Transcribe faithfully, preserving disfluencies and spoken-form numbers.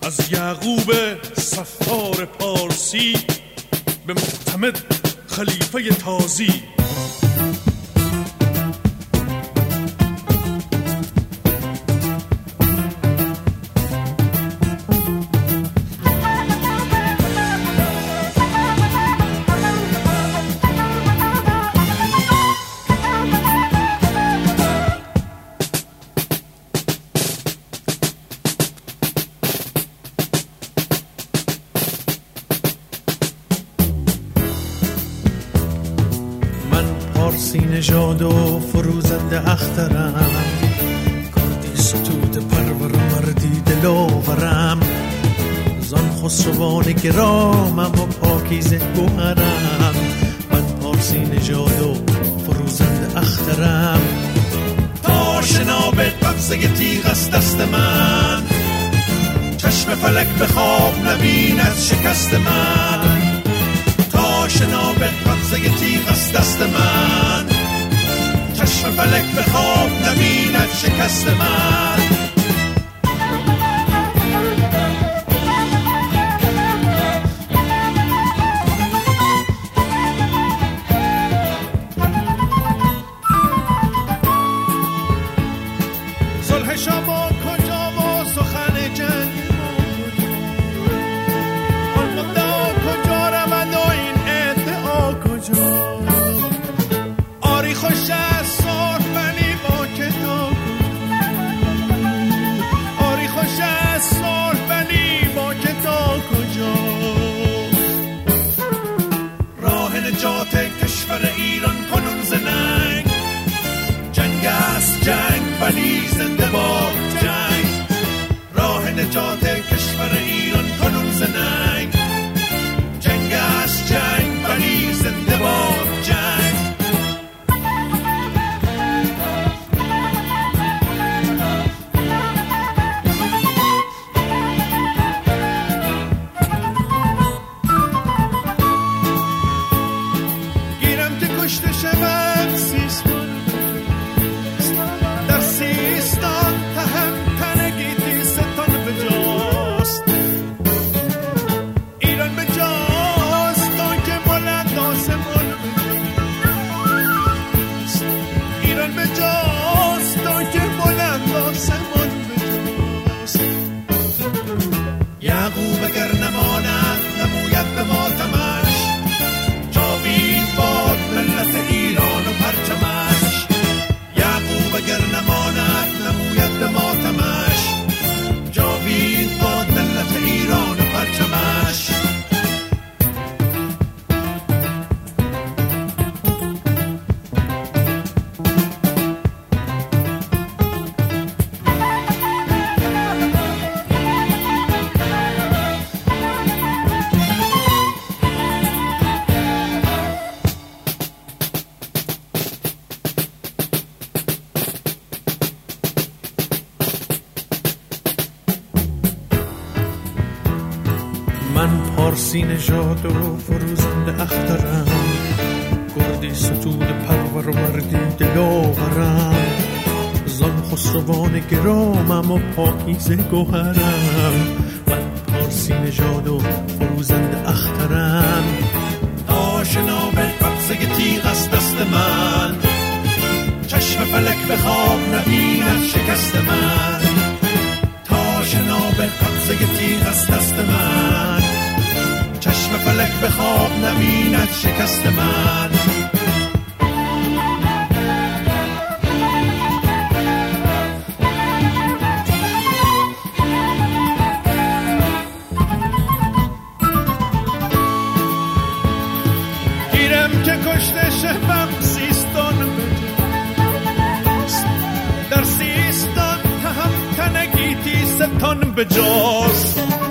از یعقوب صفار پارسی به معتمد خلیفه تازی. نژاد و فروزنده اخترم، کردی ستود پرور مردی دلاورم، زان خسروان گرامم و پاکیزه گوهرم. من پارسی نژاد و فروزنده اخترم، تا شناب قبضه تیغ از دست من، چشم فلک به خواب نبیند شکست من. تا شناب قبضه تیغ از دست من، چشم فلک به خواب نبیند شکست من. صلح شما کجا و سخن جنگ آن مدعا کجا رود و این ادعا کجا؟ آری خوش از صلح ولی با که تا آری خوش از صلح ولی با که تا کجا؟ راه نجات کشور ایران کنون ز ننگ، جنگ است جنگ ولی زنده باد جنگ. راه نجات کشور ایران کنون ز ننگ، جنگ است جنگ ولی زنده باد جنگ. گیرم که کشته شود سیستان، در سیستان تهمتنگی ستان بجاست. ایران بجاست تا که بلند آسمان بجاست. ایران بجاست تا که بلند آسمان بجاست. یعقوب اگر نماند نموید به ماتمش، جاوید باد ملت ایران و پرچمش. یعقوب اگر نماند نموید به ماتمش، جاوید باد ملت ایران و پرچمش. من پارسی نژاد و فروزنده اخترم، گردی ستود پرور و مردی دلاورم، زان خسروان گرامم و پاکیزه گوهرم. من پارسی نژاد و فروزنده اخترم، تا شناب قبضه تیغ از دست من، چشم فلک به خواب نبیند شکست من. تا شناب قبضه تیغ از دست من، چشم فلک به خواب نبیند شکست من. گیرم که کشته شوم سیستان بجاست، در سیستان تهمتنگی ستان بجاست.